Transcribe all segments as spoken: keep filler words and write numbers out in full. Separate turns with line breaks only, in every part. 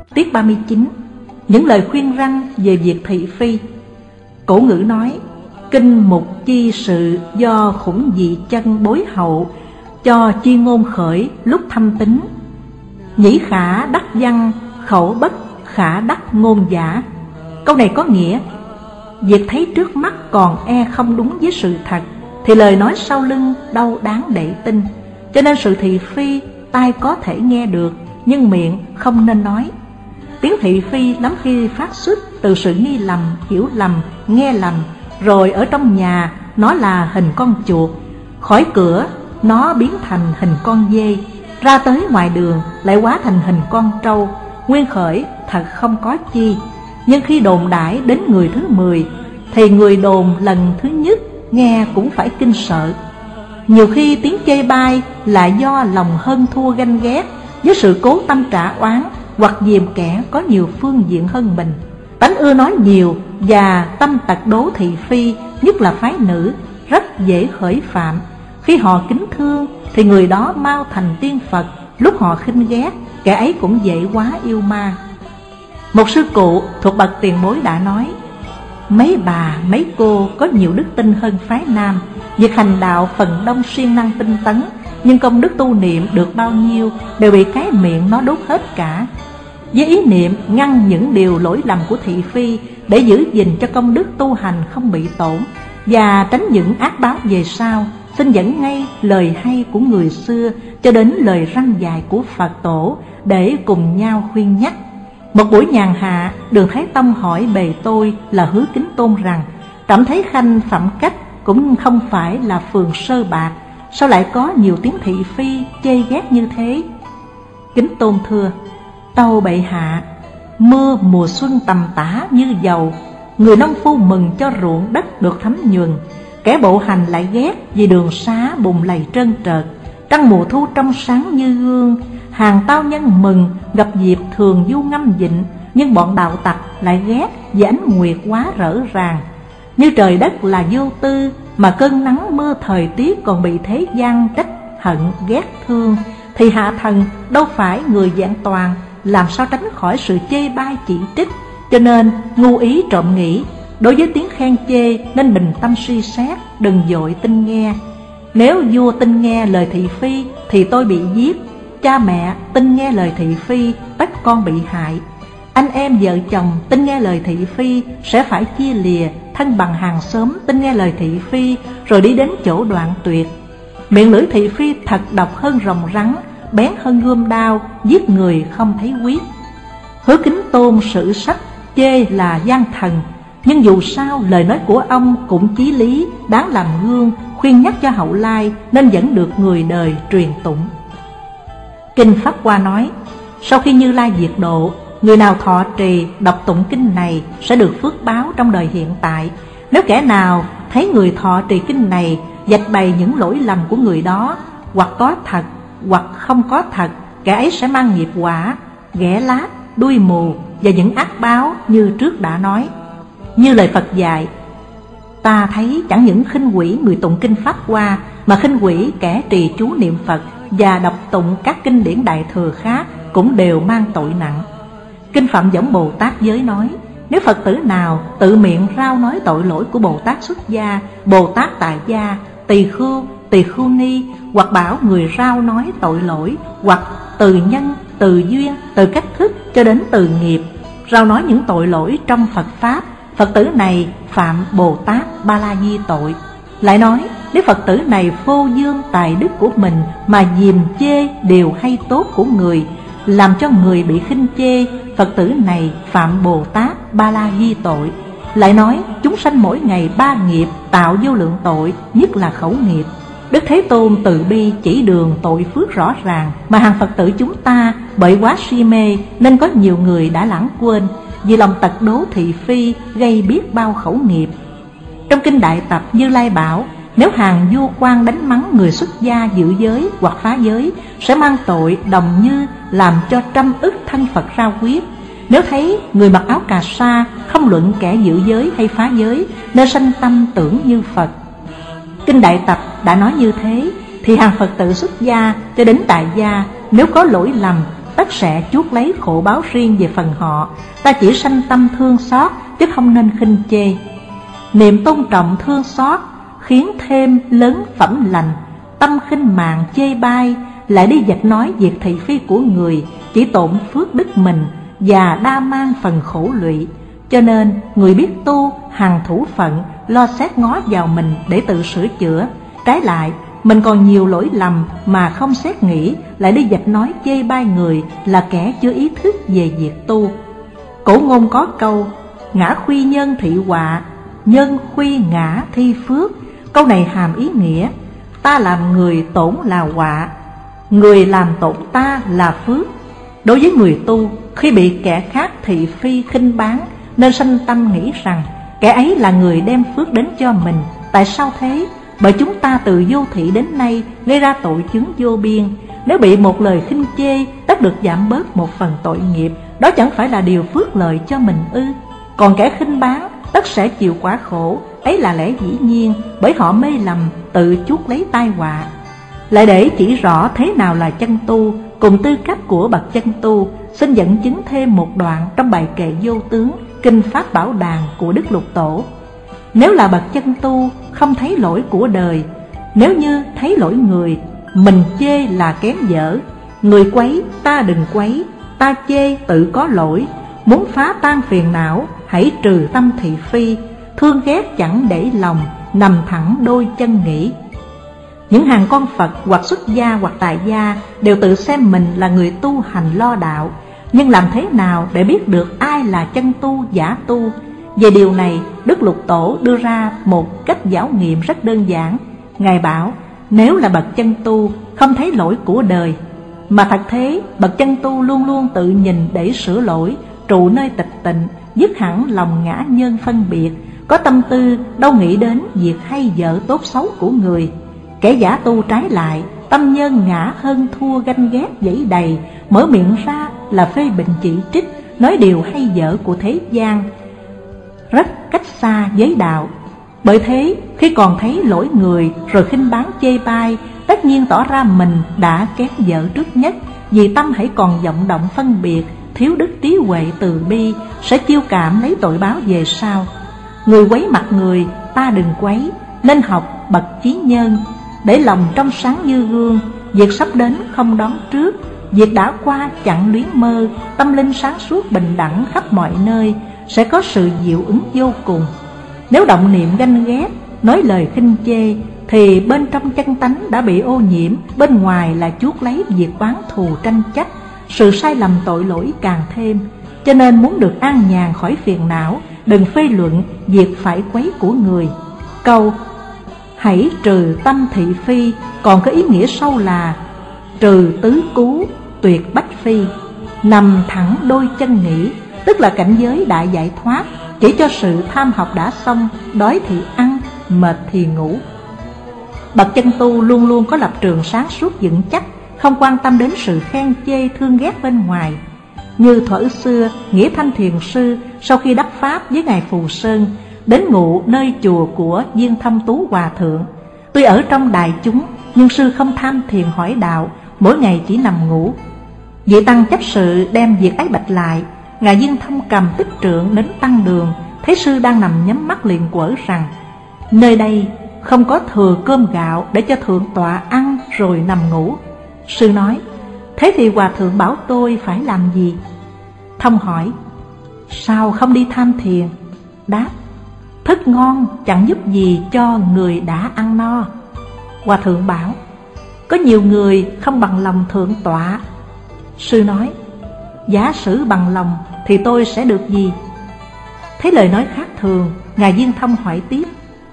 Tiết ba mươi chín. Những lời khuyên răn về việc thị phi. Cổ ngữ nói: kinh mục chi sự do khủng dị chân bối hậu, cho chi ngôn khởi lúc thâm tính. Nhĩ khả đắc văn, khẩu bất khả đắc ngôn giả. Câu này có nghĩa việc thấy trước mắt còn e không đúng với sự thật thì lời nói sau lưng đâu đáng để tin. Cho nên sự thị phi tai có thể nghe được, nhưng miệng không nên nói. Tiếng thị phi lắm khi phát xuất từ sự nghi lầm, hiểu lầm, nghe lầm. Rồi ở trong nhà nó là hình con chuột, khỏi cửa nó biến thành hình con dê, ra tới ngoài đường lại hóa thành hình con trâu. Nguyên khởi thật không có chi, nhưng khi đồn đãi đến người thứ mười thì người đồn lần thứ nhất nghe cũng phải kinh sợ. Nhiều khi tiếng chê bai là do lòng hơn thua ganh ghét với sự cố tâm trả oán, hoặc dìm kẻ có nhiều phương diện hơn mình. Tánh ưa nói nhiều và tâm tật đố thị phi, nhất là phái nữ, rất dễ khởi phạm. Khi họ kính thương thì người đó mau thành tiên Phật, lúc họ khinh ghét, kẻ ấy cũng dễ quá yêu ma. Một sư cụ thuộc bậc tiền bối đã nói: mấy bà mấy cô có nhiều đức tin hơn phái nam. Việc hành đạo phần đông siêng năng tinh tấn, nhưng công đức tu niệm được bao nhiêu đều bị cái miệng nó đốt hết cả. Với ý niệm ngăn những điều lỗi lầm của thị phi để giữ gìn cho công đức tu hành không bị tổn và tránh những ác báo về sau, xin dẫn ngay lời hay của người xưa cho đến lời răn dạy của Phật tổ để cùng nhau khuyên nhắc. Một buổi nhàn hạ, Đường Thái Tông hỏi bề tôi là Hứa Kính Tôn rằng: trẫm thấy khanh phẩm cách cũng không phải là phường sơ bạc, sao lại có nhiều tiếng thị phi chê ghét như thế? Kính Tôn thưa: tâu bệ hạ, mưa mùa xuân tầm tã như dầu, người nông phu mừng cho ruộng đất được thấm nhuần, kẻ bộ hành lại ghét vì đường xá bùn lầy trơn trợt. Trăng mùa thu trong sáng như gương, hàng tao nhân mừng gặp dịp thường du ngâm vịnh, nhưng bọn đạo tặc lại ghét vì ánh nguyệt quá rỡ ràng. Như trời đất là vô tư, mà cơn nắng mưa thời tiết còn bị thế gian trách hận ghét thương, thì hạ thần đâu phải người vẹn toàn, làm sao tránh khỏi sự chê bai chỉ trích. Cho nên ngu ý trộm nghĩ, đối với tiếng khen chê nên bình tâm suy xét, đừng vội tin nghe. Nếu vua tin nghe lời thị phi thì tôi bị giết, cha mẹ tin nghe lời thị phi tất con bị hại, anh em vợ chồng tin nghe lời thị phi sẽ phải chia lìa, thân bằng hàng xóm tin nghe lời thị phi rồi đi đến chỗ đoạn tuyệt. Miệng lưỡi thị phi thật độc hơn rồng rắn, bén hơn gươm đao, giết người không thấy quyết. Hứa Kính Tôn sử sách chê là gian thần, nhưng dù sao lời nói của ông cũng chí lý, đáng làm gương, khuyên nhắc cho hậu lai, nên vẫn được người đời truyền tụng. Kinh Pháp Hoa nói: sau khi Như Lai diệt độ, người nào thọ trì đọc tụng kinh này sẽ được phước báo trong đời hiện tại. Nếu kẻ nào thấy người thọ trì kinh này vạch bày những lỗi lầm của người đó, hoặc có thật hoặc không có thật, kẻ ấy sẽ mang nghiệp quả, ghẻ lát, đuôi mù và những ác báo như trước đã nói. Như lời Phật dạy, ta thấy chẳng những khinh quỷ người tụng kinh Pháp Hoa, mà khinh quỷ kẻ trì chú niệm Phật và đọc tụng các kinh điển đại thừa khác cũng đều mang tội nặng. Kinh Phạm Võng Bồ Tát Giới nói: nếu Phật tử nào tự miệng rao nói tội lỗi của Bồ Tát xuất gia, Bồ Tát tại gia, tỳ khưu, tỳ khưu ni, hoặc bảo người rao nói tội lỗi, hoặc từ nhân, từ duyên, từ cách thức cho đến từ nghiệp, rao nói những tội lỗi trong Phật Pháp, Phật tử này phạm Bồ Tát Ba La Di tội. Lại nói, nếu Phật tử này phô dương tài đức của mình mà dìm chê điều hay tốt của người, làm cho người bị khinh chê, Phật tử này phạm Bồ Tát Ba La Di tội. Lại nói, chúng sanh mỗi ngày ba nghiệp tạo vô lượng tội, nhất là khẩu nghiệp. Đức Thế Tôn từ bi chỉ đường tội phước rõ ràng, mà hàng Phật tử chúng ta bởi quá si mê nên có nhiều người đã lãng quên, vì lòng tật đố thị phi gây biết bao khẩu nghiệp. Trong kinh Đại Tập, Như Lai bảo: nếu hàng vua quan đánh mắng người xuất gia giữ giới hoặc phá giới, sẽ mang tội đồng như làm cho trăm ức thân Phật ra quyết. Nếu thấy người mặc áo cà sa, không luận kẻ giữ giới hay phá giới, nên sanh tâm tưởng như Phật. Kinh Đại Tập đã nói như thế, thì hàng Phật tử xuất gia cho đến tại gia, nếu có lỗi lầm, tất tất sẽ chuốc lấy khổ báo riêng về phần họ. Ta chỉ sanh tâm thương xót, chứ không nên khinh chê. Niệm tôn trọng thương xót khiến thêm lớn phẩm lành. Tâm khinh mạn chê bai, lại đi dạch nói việc thị phi của người, chỉ tổn phước đức mình và đa mang phần khổ lụy. Cho nên người biết tu hằng thủ phận, lo xét ngó vào mình để tự sửa chữa. Trái lại, mình còn nhiều lỗi lầm mà không xét nghĩ, lại đi dạch nói chê bai người là kẻ chưa ý thức về việc tu. Cổ ngôn có câu: ngã khuy nhân thị họa, nhân khuy ngã thi phước. Câu này hàm ý nghĩa ta làm người tổn là họa, người làm tổn ta là phước. Đối với người tu, khi bị kẻ khác thị phi khinh báng, nên sanh tâm nghĩ rằng kẻ ấy là người đem phước đến cho mình. Tại sao thế? Bởi chúng ta từ vô thị đến nay gây ra tội chứng vô biên. Nếu bị một lời khinh chê, tất được giảm bớt một phần tội nghiệp, đó chẳng phải là điều phước lợi cho mình ư? Còn kẻ khinh báng tất sẽ chịu quả khổ, ấy là lẽ dĩ nhiên, bởi họ mê lầm tự chuốc lấy tai họa. Lại để chỉ rõ thế nào là chân tu, cùng tư cách của bậc chân tu, xin dẫn chứng thêm một đoạn trong bài kệ Vô Tướng, Kinh Pháp Bảo Đàn của Đức Lục Tổ. Nếu là bậc chân tu, không thấy lỗi của đời, nếu như thấy lỗi người, mình chê là kém dở. Người quấy, ta đừng quấy, ta chê tự có lỗi. Muốn phá tan phiền não, hãy trừ tâm thị phi. Thương ghét chẳng để lòng, nằm thẳng đôi chân nghĩ. Những hàng con Phật hoặc xuất gia hoặc tại gia đều tự xem mình là người tu hành lo đạo. Nhưng làm thế nào để biết được ai là chân tu giả tu? Về điều này, Đức Lục Tổ đưa ra một cách giáo nghiệm rất đơn giản. Ngài bảo, nếu là bậc chân tu không thấy lỗi của đời, mà thật thế, bậc chân tu luôn luôn tự nhìn để sửa lỗi, trụ nơi tịch tịnh, dứt hẳn lòng ngã nhân phân biệt, có tâm tư đâu nghĩ đến việc hay dở tốt xấu của người. Kẻ giả tu trái lại, tâm nhân ngã hơn thua ganh ghét dẫy đầy, mở miệng ra là phê bình chỉ trích, nói điều hay dở của thế gian, rất cách xa giới đạo. Bởi thế, khi còn thấy lỗi người rồi khinh báng chê bai, tất nhiên tỏ ra mình đã kém dở trước nhất. Vì tâm hãy còn vọng động phân biệt, thiếu đức trí huệ từ bi, sẽ chiêu cảm lấy tội báo về sau. Người quấy mặt người, ta đừng quấy, nên học bậc chí nhân, để lòng trong sáng như gương. Việc sắp đến không đón trước, việc đã qua chẳng luyến mơ. Tâm linh sáng suốt bình đẳng khắp mọi nơi, sẽ có sự diệu ứng vô cùng. Nếu động niệm ganh ghét, nói lời khinh chê, thì bên trong chân tánh đã bị ô nhiễm, bên ngoài là chuốc lấy việc oán thù tranh chấp, sự sai lầm tội lỗi càng thêm. Cho nên muốn được an nhàn khỏi phiền não, đừng phê luận việc phải quấy của người. Câu hãy trừ tâm thị phi còn có ý nghĩa sâu là trừ tứ cú tuyệt bách phi, nằm thẳng đôi chân nghĩ, tức là cảnh giới đại giải thoát, chỉ cho sự tham học đã xong, đói thì ăn, mệt thì ngủ. Bậc chân tu luôn luôn có lập trường sáng suốt vững chắc, không quan tâm đến sự khen chê thương ghét bên ngoài. Như thuở xưa, Nghĩa Thanh Thiền Sư sau khi đắc pháp với ngài Phù Sơn, đến ngụ nơi chùa của Viên Thâm Tú Hòa Thượng. Tuy ở trong đại chúng, nhưng sư không tham thiền hỏi đạo, mỗi ngày chỉ nằm ngủ. Vị tăng chấp sự đem việc ấy bạch lại. Ngài Viên Thâm cầm tích trượng đến tăng đường, thấy sư đang nằm nhắm mắt liền quở rằng: nơi đây không có thừa cơm gạo để cho thượng tọa ăn rồi nằm ngủ. Sư nói: thế thì hòa thượng bảo tôi phải làm gì? Thông hỏi: sao không đi tham thiền? Đáp: thức ngon chẳng giúp gì cho người đã ăn no. Hòa thượng bảo: có nhiều người không bằng lòng thượng tọa. Sư nói: giả sử bằng lòng thì tôi sẽ được gì? Thấy lời nói khác thường, ngài Viên Thông hỏi tiếp: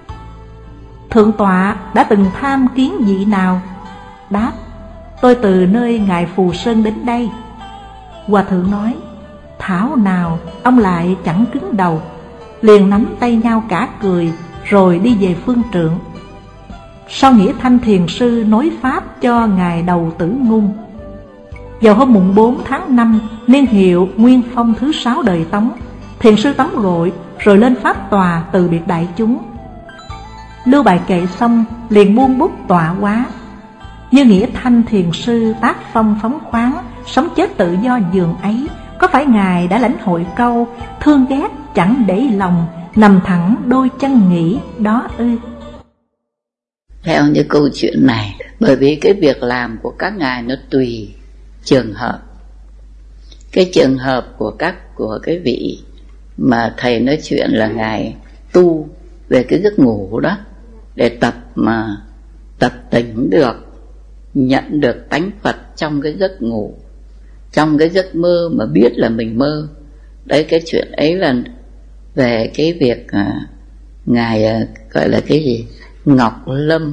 thượng tọa đã từng tham kiến vị nào? Đáp: tôi từ nơi ngài Phù Sơn đến đây. Hòa thượng nói: thảo nào ông lại chẳng cứng đầu. Liền nắm tay nhau cả cười, rồi đi về phương trượng. Sau Nghĩa Thanh Thiền Sư nối pháp cho ngài Đầu Tử Ngung. Vào hôm mùng bốn tháng năm, niên hiệu Nguyên Phong thứ sáu đời Tống, Thiền Sư tắm gội rồi lên pháp tòa từ biệt đại chúng. Lưu bài kệ xong, liền buông bút tọa hóa. Như Nghĩa Thanh Thiền Sư tác phong phóng khoáng, sống chết tự do giường ấy, có phải Ngài đã lãnh hội câu thương ghét chẳng để lòng, nằm thẳng đôi chân nghỉ đó ư?
Theo như câu chuyện này, bởi vì cái việc làm của các ngài nó tùy trường hợp. Cái trường hợp của các của cái vị mà thầy nói chuyện là ngài tu về cái giấc ngủ đó, để tập mà tập tỉnh được, nhận được tánh Phật trong cái giấc ngủ, trong cái giấc mơ mà biết là mình mơ. Đấy, cái chuyện ấy là về cái việc à, ngài à, gọi là cái gì, Ngọc Lâm.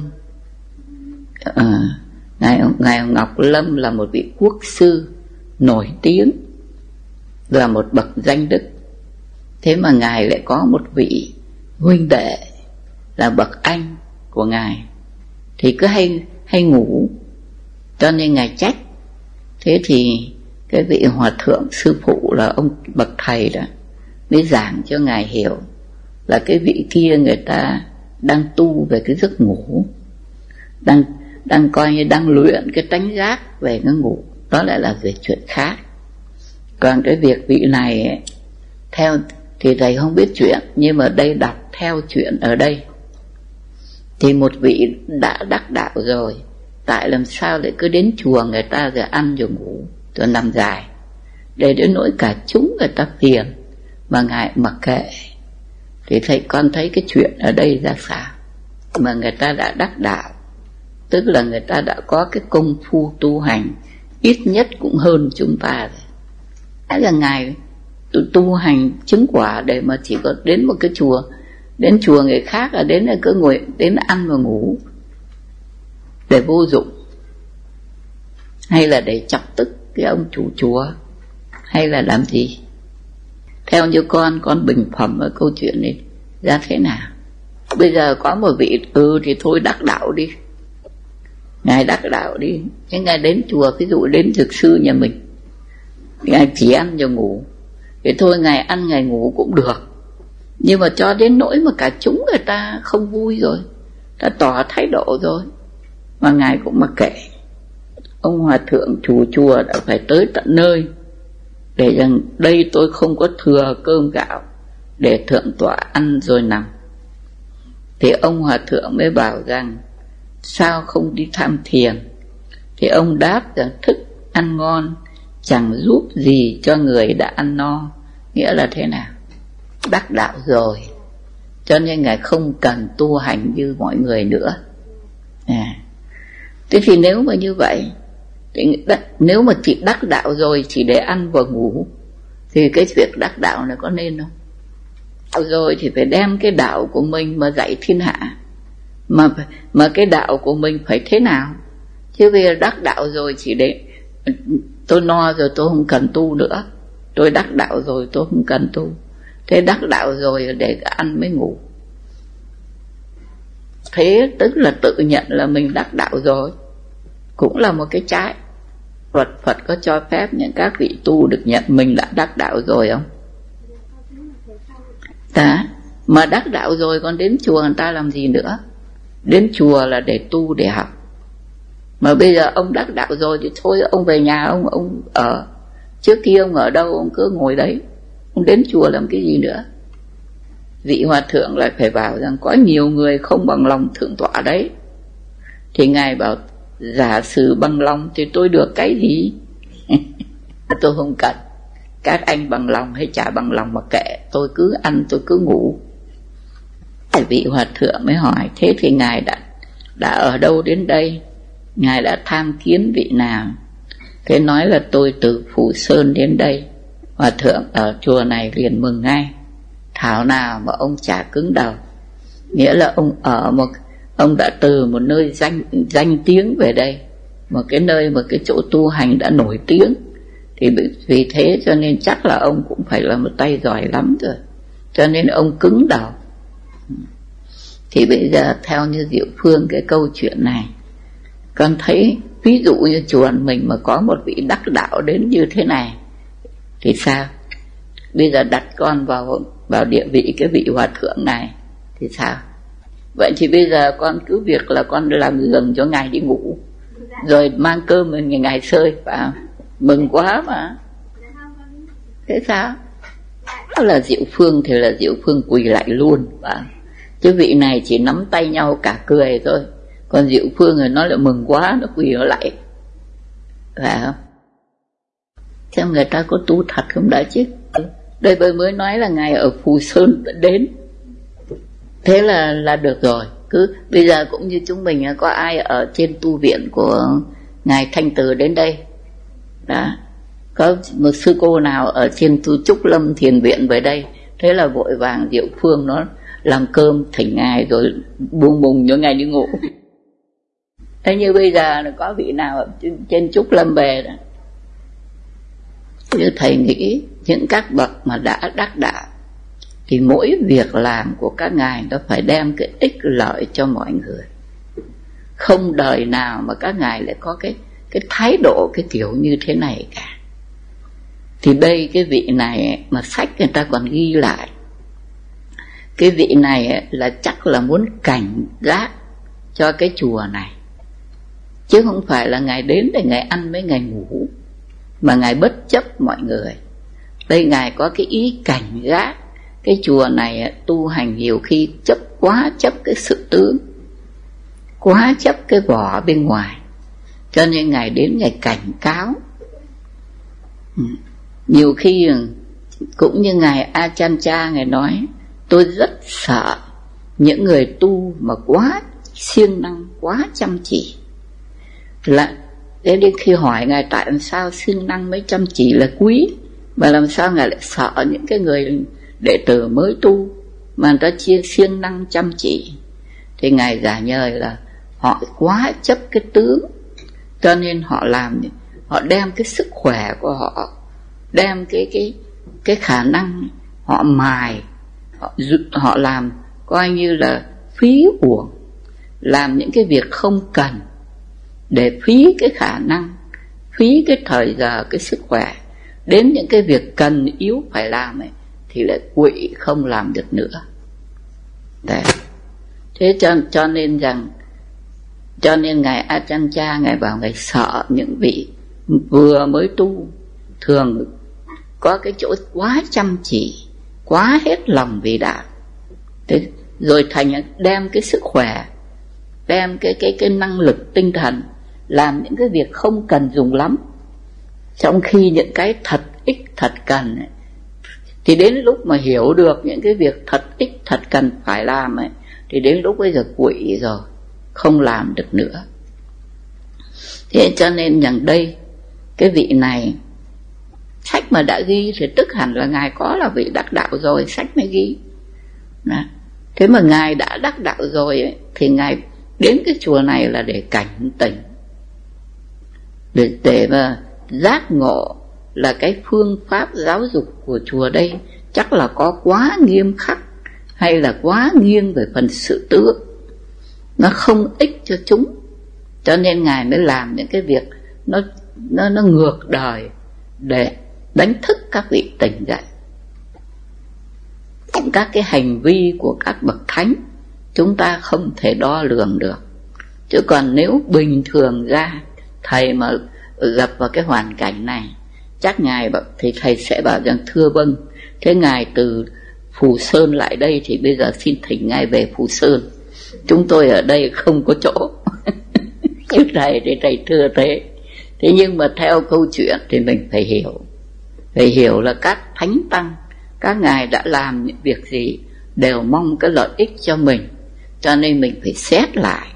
à, ngài, ngài Ngọc Lâm là một vị quốc sư nổi tiếng, là một bậc danh đức. Thế mà ngài lại có một vị huynh đệ là bậc anh của ngài, thì cứ hay hay ngủ, cho nên ngài trách. Thế thì cái vị hòa thượng sư phụ là ông bậc thầy đó mới giảng cho ngài hiểu là cái vị kia người ta đang tu về cái giấc ngủ, đang đang coi như đang luyện cái tánh giác về cái ngủ, đó lại là về chuyện khác. Còn cái việc vị này ấy, theo thì thầy không biết chuyện, nhưng mà đây đọc theo chuyện ở đây thì một vị đã đắc đạo rồi, tại làm sao lại cứ đến chùa người ta rồi ăn rồi ngủ rồi nằm dài, để đến nỗi cả chúng người ta phiền mà ngài mặc kệ. Thì thầy con thấy cái chuyện ở đây ra sao, mà người ta đã đắc đạo, tức là người ta đã có cái công phu tu hành ít nhất cũng hơn chúng ta rồi. Thế là ngài tu, tu hành chứng quả để mà chỉ có đến một cái chùa, đến chùa người khác là đến là cứ ngồi đến ăn và ngủ để vô dụng, hay là để chọc tức cái ông chủ chùa, hay là làm gì? Theo như con con bình phẩm ở câu chuyện này ra thế nào? Bây giờ có một vị ừ thì thôi đắc đạo đi, ngài đắc đạo đi, nhưng ngài đến chùa, ví dụ đến dược sư nhà mình, ngài chỉ ăn rồi ngủ, thì thôi ngài ăn ngài ngủ cũng được. Nhưng mà cho đến nỗi mà cả chúng người ta không vui rồi, ta tỏ thái độ rồi, mà ngài cũng mặc kệ. Ông hòa thượng chủ chùa đã phải tới tận nơi để rằng đây tôi không có thừa cơm gạo để thượng tọa ăn rồi nằm. Thì ông hòa thượng mới bảo rằng sao không đi tham thiền. Thì ông đáp rằng thức ăn ngon chẳng giúp gì cho người đã ăn no. Nghĩa là thế nào? Đắc đạo rồi, cho nên ngài không cần tu hành như mọi người nữa. à. Thế thì nếu mà như vậy, thì nếu mà chỉ đắc đạo rồi chỉ để ăn và ngủ, thì cái việc đắc đạo này có nên không? Đạo rồi thì phải đem cái đạo của mình mà dạy thiên hạ, mà mà cái đạo của mình phải thế nào? Chứ bây giờ đắc đạo rồi chỉ để tôi no rồi tôi không cần tu nữa, tôi đắc đạo rồi tôi không cần tu. Thế đắc đạo rồi để ăn mới ngủ, thế tức là tự nhận là mình đắc đạo rồi, cũng là một cái trái. Phật Phật có cho phép những các vị tu được nhận mình đã đắc đạo rồi không? Đó, mà đắc đạo rồi còn đến chùa người ta làm gì nữa? Đến chùa là để tu để học. Mà bây giờ ông đắc đạo rồi thì thôi ông về nhà ông ông ở. Trước kia ông ở đâu ông cứ ngồi đấy, ông đến chùa làm cái gì nữa? Vị hòa thượng lại phải bảo rằng có nhiều người không bằng lòng thượng tọa đấy. Thì ngài bảo giả sử bằng lòng thì tôi được cái gì? Tôi không cần. Các anh bằng lòng hay chả bằng lòng mà kệ, tôi cứ ăn tôi cứ ngủ. Vị hòa thượng mới hỏi thế thì ngài đã đã ở đâu đến đây? Ngài đã tham kiến vị nào? Thế nói là tôi từ Phủ Sơn đến đây. Hòa thượng ở chùa này liền mừng ngay, thảo nào mà ông chả cứng đầu. Nghĩa là ông ở một ông đã từ một nơi danh danh tiếng về đây, một cái nơi mà cái chỗ tu hành đã nổi tiếng, thì vì thế cho nên chắc là ông cũng phải là một tay giỏi lắm rồi, cho nên ông cứng đầu. Thì bây giờ theo như Diệu Phương cái câu chuyện này, con thấy ví dụ như chùa mình mà có một vị đắc đạo đến như thế này thì sao? Bây giờ đặt con vào vào địa vị cái vị hòa thượng này thì sao? Vậy thì bây giờ con cứ việc là con làm giường cho ngài đi ngủ, rồi mang cơm ngài ngài sơi, phải không? Mừng quá mà. Thế sao? Đó là Diệu Phương thì là Diệu Phương quỳ lại luôn và chứ vị này chỉ nắm tay nhau cả cười thôi. Còn Diệu Phương thì nó lại mừng quá, nó quỳ nó lại. Phải không? Xem người ta có tu thật không đã chứ. Đây tôi mới nói là Ngài ở Phù Sơn đến. Thế là là được rồi. Cứ bây giờ cũng như chúng mình có ai ở trên tu viện của Ngài Thanh Từ đến đây. Đó. Có một sư cô nào ở trên tu Trúc Lâm Thiền Viện về đây. Thế là vội vàng Diệu Phương nó làm cơm thỉnh Ngài rồi buông mùng cho Ngài đi ngủ. Thế như bây giờ có vị nào trên Trúc Lâm về đó. Như thầy nghĩ những các bậc mà đã đắc đạo thì mỗi việc làm của các ngài nó phải đem cái ích lợi cho mọi người. Không đời nào mà các ngài lại có cái cái thái độ cái kiểu như thế này cả. Thì đây cái vị này mà sách người ta còn ghi lại, cái vị này là chắc là muốn cảnh giác cho cái chùa này, chứ không phải là ngài đến để ngài ăn với ngài ngủ, mà ngài bất chấp mọi người. Đây ngài có cái ý cảnh giác cái chùa này tu hành nhiều khi chấp quá chấp cái sự tướng, quá chấp cái vỏ bên ngoài, cho nên ngài đến ngài cảnh cáo. Nhiều khi cũng như ngài Ajahn Chah ngài nói, tôi rất sợ những người tu mà quá siêng năng, quá chăm chỉ. Là thế đến khi hỏi ngài tại làm sao siêng năng mới chăm chỉ là quý, mà làm sao ngài lại sợ những cái người đệ tử mới tu mà người ta chia siêng năng chăm chỉ, thì ngài giả nhời là họ quá chấp cái tướng, cho nên họ làm, họ đem cái sức khỏe của họ, đem cái cái cái khả năng họ mài, họ, họ làm coi như là phí uổng, làm những cái việc không cần để phí cái khả năng, phí cái thời giờ, cái sức khỏe. Đến những cái việc cần yếu phải làm ấy thì lại quỵ không làm được nữa. Đấy. Thế cho, cho nên rằng cho nên ngài Ajahn Chah ngài bảo ngài sợ những vị vừa mới tu thường có cái chỗ quá chăm chỉ, quá hết lòng vì đạo. Thế rồi thành đem cái sức khỏe, đem cái cái cái năng lực tinh thần làm những cái việc không cần dùng lắm, trong khi những cái thật ích thật cần ấy, thì đến lúc mà hiểu được những cái việc thật ích thật cần phải làm ấy, thì đến lúc bây giờ quỵ rồi, không làm được nữa. Thế cho nên rằng đây cái vị này sách mà đã ghi thì tức hẳn là ngài có là vị đắc đạo rồi, sách mới ghi. Đó. Thế mà ngài đã đắc đạo rồi ấy, thì ngài đến cái chùa này là để cảnh tỉnh, để, để mà giác ngộ là cái phương pháp giáo dục của chùa đây chắc là có quá nghiêm khắc, hay là quá nghiêng về phần sự tướng, nó không ích cho chúng, cho nên ngài mới làm những cái việc nó nó nó ngược đời để đánh thức các vị tỉnh dậy. Các cái hành vi của các bậc thánh chúng ta không thể đo lường được, chứ còn nếu bình thường ra thầy mà gặp vào cái hoàn cảnh này, chắc ngài thì thầy sẽ bảo rằng thưa vâng, thế ngài từ Phù Sơn lại đây thì bây giờ xin thỉnh ngài về Phù Sơn, chúng tôi ở đây không có chỗ. Chứ thầy thì thầy thưa thế. Thế nhưng mà theo câu chuyện thì mình phải hiểu, phải hiểu là các thánh tăng, các ngài đã làm những việc gì đều mong cái lợi ích cho mình, cho nên mình phải xét lại.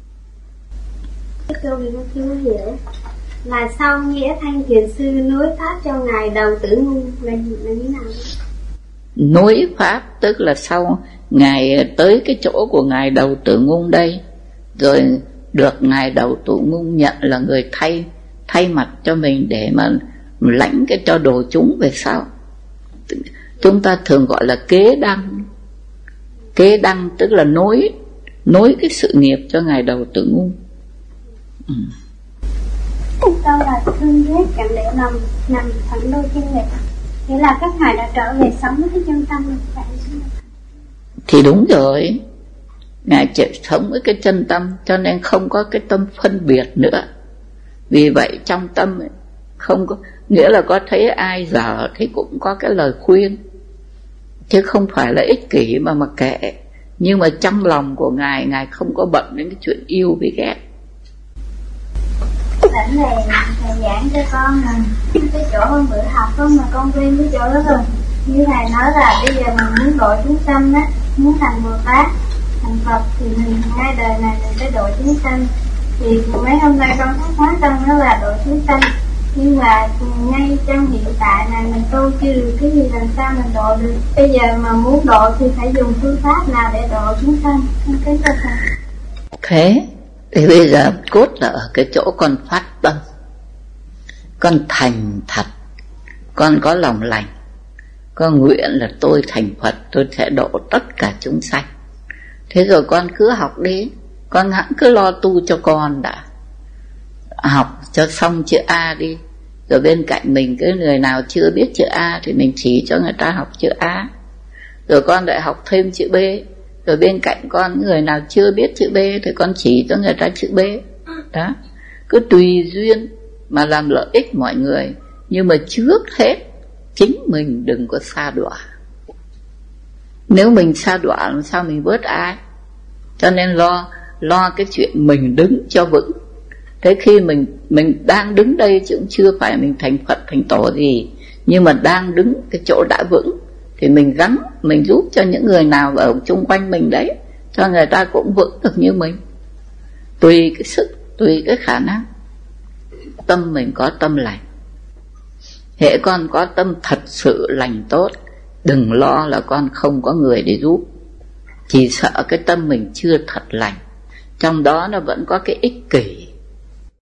Câu này con chưa hiểu là sau nghĩa Thanh Thiền Sư nối pháp cho ngài Đầu Tử Ngung là, là như nào?
Nối pháp tức là sau ngài tới cái chỗ của ngài Đầu Tử Ngung đây, rồi được ngài Đầu Tử Ngung nhận là người thay thay mặt cho mình để mà lãnh cái cho đồ chúng về sau. Chúng ta thường gọi là kế đăng. Kế đăng tức là nối nối cái sự nghiệp cho ngài Đầu Tử Ngung. Ừ.
Câu là thương ghét cảm lệ nằm nằm thẳng đôi chân liệt, nghĩa là các ngài đã trở về sống với chân tâm.
Thì đúng rồi, ngài chỉ sống với cái chân tâm, cho nên không có cái tâm phân biệt nữa. Vì vậy trong tâm ấy, Không có nghĩa là có thấy ai dở thì cũng có cái lời khuyên, chứ không phải là ích kỷ mà mà kệ. Nhưng mà trong lòng của Ngài, Ngài không có bận đến cái chuyện yêu với ghét.
Tỉnh này thầy giảng cho con là cái chỗ hôm bữa học không mà con quen cái chỗ đó rồi. Như thầy nói là bây giờ mình muốn độ chúng sanh á, muốn thành Bồ Tát, thành Phật thì mình hai đời này mình phải độ chúng sanh. Thì mấy hôm nay con thắc mắc trong đó là độ chúng sanh, nhưng mà ngay trong hiện tại này mình tu chưa được cái gì, làm sao mình độ được? Bây giờ mà muốn độ thì phải dùng phương pháp nào để độ chúng sanh? Cái đó thầy.
Thế thì bây giờ cốt là ở cái chỗ con phát tâm, con thành thật, con có lòng lành, con nguyện là tôi thành Phật, tôi sẽ độ tất cả chúng sanh. Thế rồi con cứ học đi, con hẵng cứ lo tu cho con đã, học cho xong chữ A đi, rồi bên cạnh mình cái người nào chưa biết chữ A thì mình chỉ cho người ta học chữ A, rồi con lại học thêm chữ B, rồi bên cạnh con người nào chưa biết chữ B thì con chỉ cho người ta chữ B. Đó, cứ tùy duyên mà làm lợi ích mọi người, nhưng mà trước hết chính mình đừng có sa đọa. Nếu mình sa đọa làm sao mình vớt ai? Cho nên lo lo cái chuyện mình đứng cho vững. Thế khi mình mình đang đứng đây chứ cũng chưa phải mình thành Phật thành Tổ gì, nhưng mà đang đứng cái chỗ đã vững thì mình gắng mình giúp cho những người nào ở chung quanh mình đấy, cho người ta cũng vững được như mình. Tùy cái sức, tùy cái khả năng. Tâm mình có tâm lành, hễ con có tâm thật sự lành tốt, đừng lo là con không có người để giúp. Chỉ sợ cái tâm mình chưa thật lành, trong đó nó vẫn có cái ích kỷ,